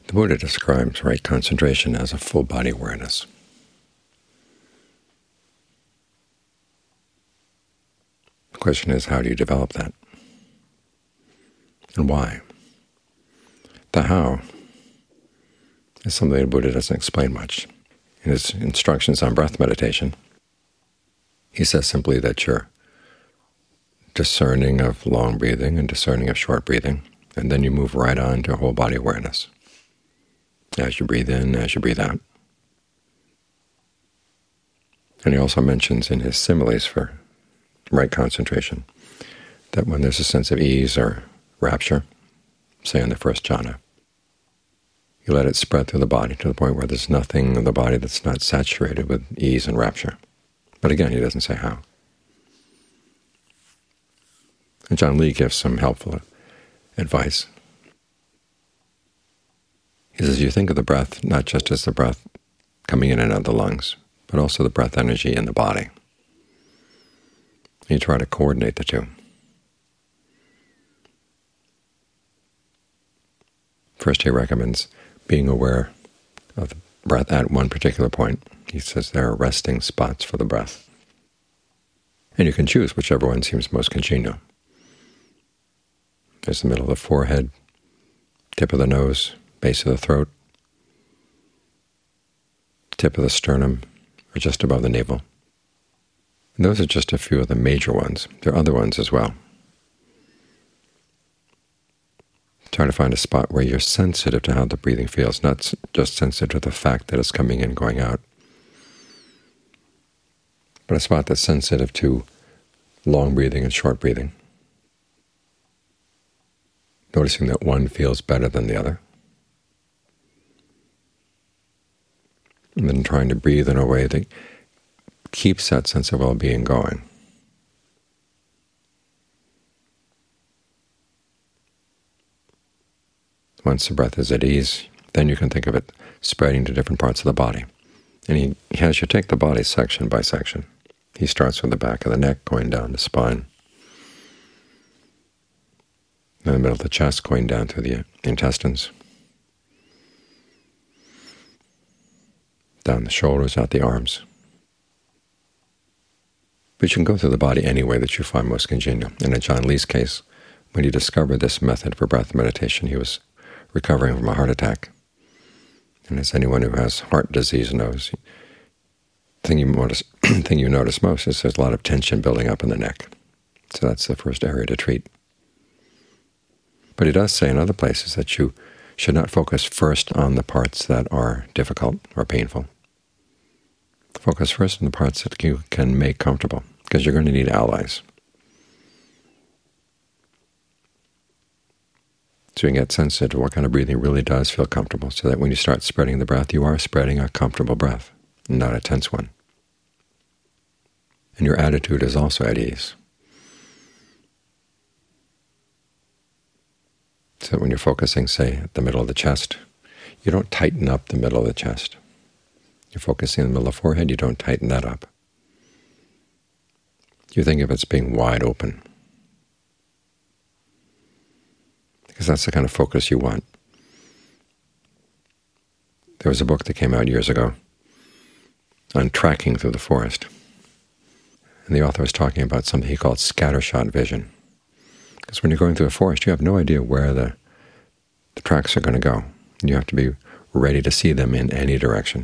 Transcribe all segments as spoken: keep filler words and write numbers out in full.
The Buddha describes right concentration as a full body awareness. The question is, how do you develop that? And why? The how is something the Buddha doesn't explain much. In his instructions on breath meditation, he says simply that you're discerning of long breathing and discerning of short breathing, and then you move right on to whole body awareness as you breathe in, as you breathe out. And he also mentions in his similes for right concentration that when there's a sense of ease or rapture, say in the first jhana, you let it spread through the body to the point where there's nothing in the body that's not saturated with ease and rapture. But again, he doesn't say how. And John Lee gives some helpful advice. He says, you think of the breath not just as the breath coming in and out of the lungs, but also the breath energy in the body. You try to coordinate the two. First, he recommends being aware of the breath at one particular point. He says there are resting spots for the breath. And you can choose whichever one seems most congenial. There's the middle of the forehead, tip of the nose, base of the throat, tip of the sternum, or just above the navel. And those are just a few of the major ones. There are other ones as well. Try to find a spot where you're sensitive to how the breathing feels, not just sensitive to the fact that it's coming in, going out, but a spot that's sensitive to long breathing and short breathing, noticing that one feels better than the other, and then trying to breathe in a way that keeps that sense of well-being going. Once the breath is at ease, then you can think of it spreading to different parts of the body. And he, he has you take the body section by section. He starts with the back of the neck, going down the spine, in the middle of the chest, going down through the intestines, down the shoulders, out the arms. But you can go through the body any way that you find most congenial. And in John Lee's case, when he discovered this method for breath meditation, he was recovering from a heart attack. And as anyone who has heart disease knows, the thing you notice, thing you notice most is there's a lot of tension building up in the neck. So that's the first area to treat. But he does say in other places that you should not focus first on the parts that are difficult or painful. Focus first on the parts that you can make comfortable, because you're going to need allies. So you can get sensitive to what kind of breathing really does feel comfortable, so that when you start spreading the breath, you are spreading a comfortable breath, not a tense one. And your attitude is also at ease. So when you're focusing, say, at the middle of the chest, you don't tighten up the middle of the chest. You're focusing in the middle of the forehead, you don't tighten that up. You think of it as being wide open, because that's the kind of focus you want. There was a book that came out years ago on tracking through the forest, and the author was talking about something he called scattershot vision. Because when you're going through a forest, you have no idea where the, the tracks are going to go. You have to be ready to see them in any direction.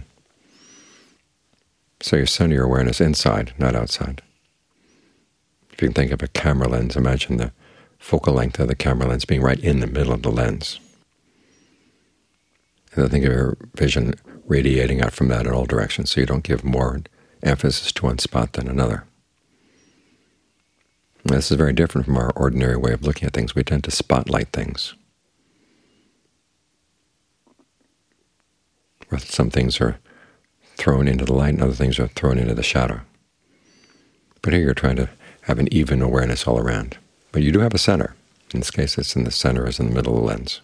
So you center your awareness inside, not outside. If you can think of a camera lens, imagine the focal length of the camera lens being right in the middle of the lens. And then think of your vision radiating out from that in all directions, so you don't give more emphasis to one spot than another. And this is very different from our ordinary way of looking at things. We tend to spotlight things, where some things are thrown into the light and other things are thrown into the shadow. But here you're trying to have an even awareness all around. But you do have a center. In this case, it's in the center, is in the middle of the lens.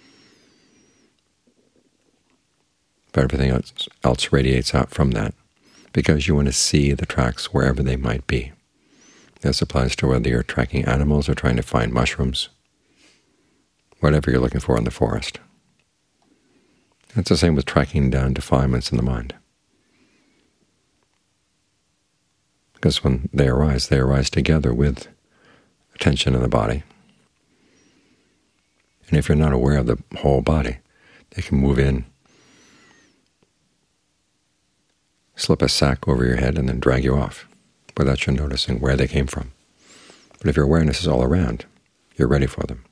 But everything else, else radiates out from that, because you want to see the tracks wherever they might be. This applies to whether you're tracking animals or trying to find mushrooms, whatever you're looking for in the forest. It's the same with tracking down defilements in the mind. Because when they arise, they arise together with attention in the body. And if you're not aware of the whole body, they can move in, slip a sack over your head, and then drag you off without you noticing where they came from. But if your awareness is all around, you're ready for them.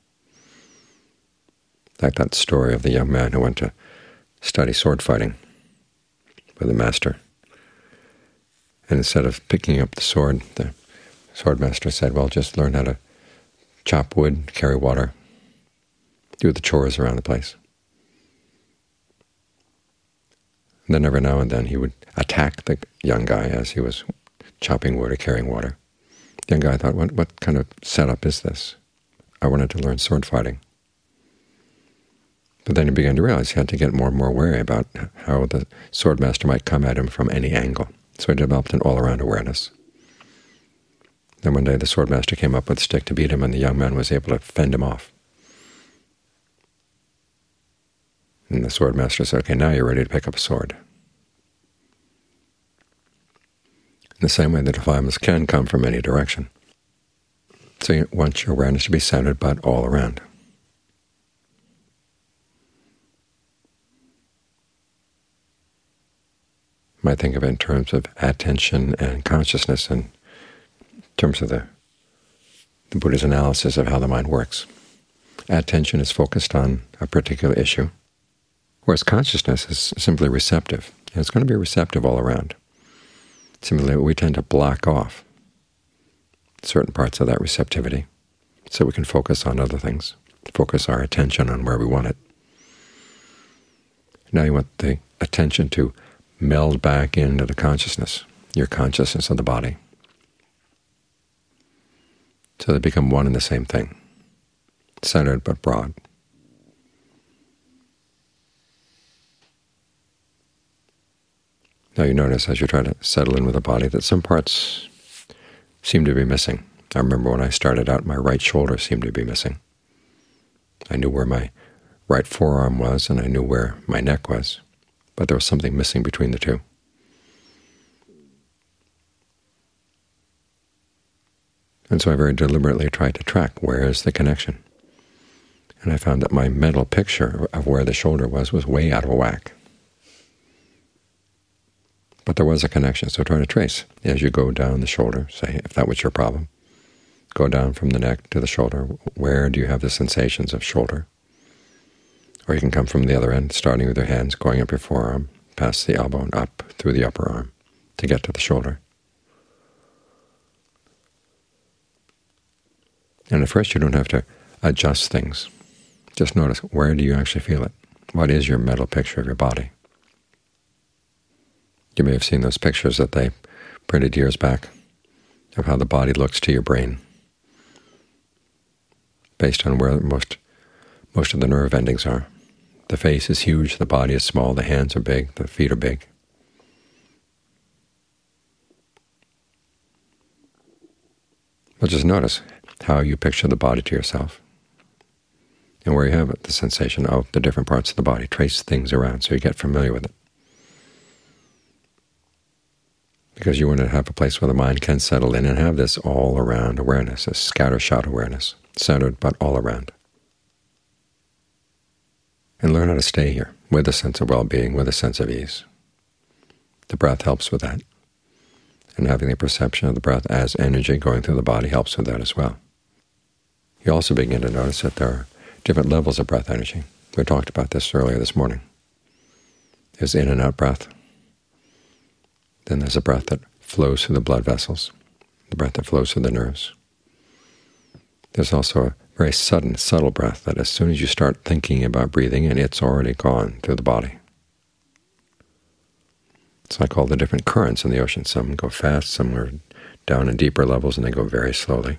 Like that story of the young man who went to study sword fighting with the master. And instead of picking up the sword, the sword master said, well, just learn how to chop wood, carry water, do the chores around the place. And then every now and then he would attack the young guy as he was chopping wood or carrying water. The young guy thought, what, what kind of setup is this? I wanted to learn sword fighting. But then he began to realize he had to get more and more wary about how the sword master might come at him from any angle. So he developed an all-around awareness. Then one day the sword master came up with a stick to beat him, and the young man was able to fend him off. And the sword master said, okay, now you're ready to pick up a sword. In the same way, the defilements can come from any direction. So you want your awareness to be centered, but all around. You might think of it in terms of attention and consciousness, and in terms of the, the Buddha's analysis of how the mind works. Attention is focused on a particular issue, whereas consciousness is simply receptive. And it's going to be receptive all around. Similarly, we tend to block off certain parts of that receptivity so we can focus on other things, focus our attention on where we want it. Now you want the attention to meld back into the consciousness, your consciousness of the body. So they become one and the same thing, centered but broad. Now you notice as you try to settle in with the body that some parts seem to be missing. I remember when I started out, my right shoulder seemed to be missing. I knew where my right forearm was, and I knew where my neck was, but there was something missing between the two. And so I very deliberately tried to track where is the connection. And I found that my mental picture of where the shoulder was was way out of whack. But there was a connection, so try to trace. As you go down the shoulder, say, if that was your problem, go down from the neck to the shoulder. Where do you have the sensations of shoulder? Or you can come from the other end, starting with your hands, going up your forearm, past the elbow, and up through the upper arm to get to the shoulder. And at first you don't have to adjust things. Just notice, where do you actually feel it? What is your mental picture of your body? You may have seen those pictures that they printed years back of how the body looks to your brain, based on where most most of the nerve endings are. The face is huge, the body is small, the hands are big, the feet are big. But just notice how you picture the body to yourself, and where you have the sensation of the different parts of the body. Trace things around so you get familiar with it. Because you want to have a place where the mind can settle in and have this all-around awareness, this scattershot awareness, centered but all around. And learn how to stay here with a sense of well-being, with a sense of ease. The breath helps with that. And having the perception of the breath as energy going through the body helps with that as well. You also begin to notice that there are different levels of breath energy. We talked about this earlier this morning. There's in and out breath. Then there's a breath that flows through the blood vessels, the breath that flows through the nerves. There's also a very sudden, subtle breath that as soon as you start thinking about breathing in, it's already gone through the body. It's like all the different currents in the ocean. Some go fast, some are down in deeper levels, and they go very slowly.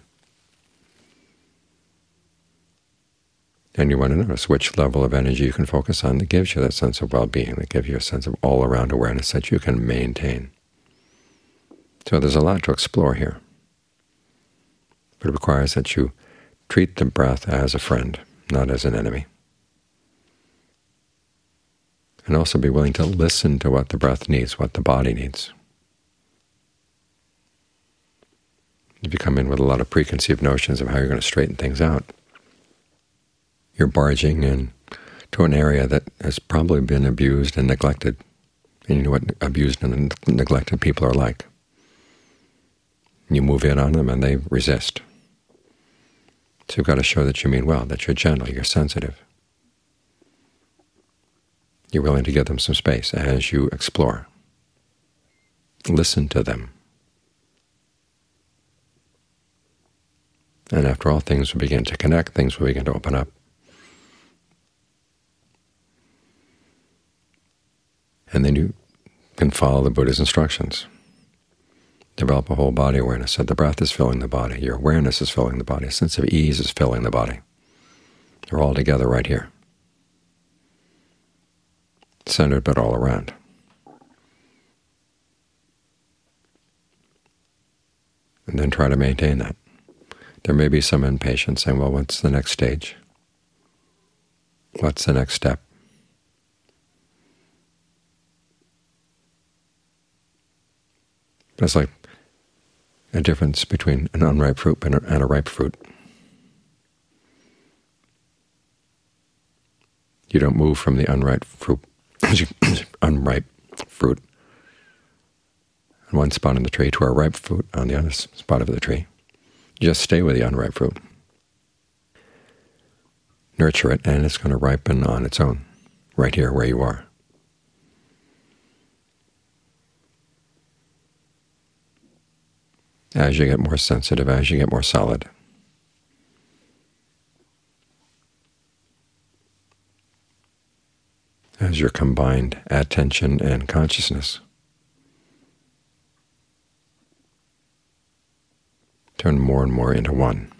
And you want to notice which level of energy you can focus on that gives you that sense of well-being, that gives you a sense of all-around awareness that you can maintain. So there's a lot to explore here. But it requires that you treat the breath as a friend, not as an enemy. And also be willing to listen to what the breath needs, what the body needs. If you come in with a lot of preconceived notions of how you're going to straighten things out, you're barging into an area that has probably been abused and neglected. And you know what abused and neglected people are like. You move in on them and they resist. So you've got to show that you mean well, that you're gentle, you're sensitive. You're willing to give them some space as you explore. Listen to them. And after all, things will begin to connect, things will begin to open up. And then you can follow the Buddha's instructions. Develop a whole body awareness. So the breath is filling the body, your awareness is filling the body, a sense of ease is filling the body. They're all together right here. Centered but all around. And then try to maintain that. There may be some impatience saying, well, what's the next stage? What's the next step? But it's like a difference between an unripe fruit and a, and a ripe fruit. You don't move from the unripe fruit, unripe fruit on one spot of the tree to a ripe fruit on the other spot of the tree. You just stay with the unripe fruit. Nurture it, and it's going to ripen on its own, right here where you are. As you get more sensitive, as you get more solid, as your combined attention and consciousness turn more and more into one.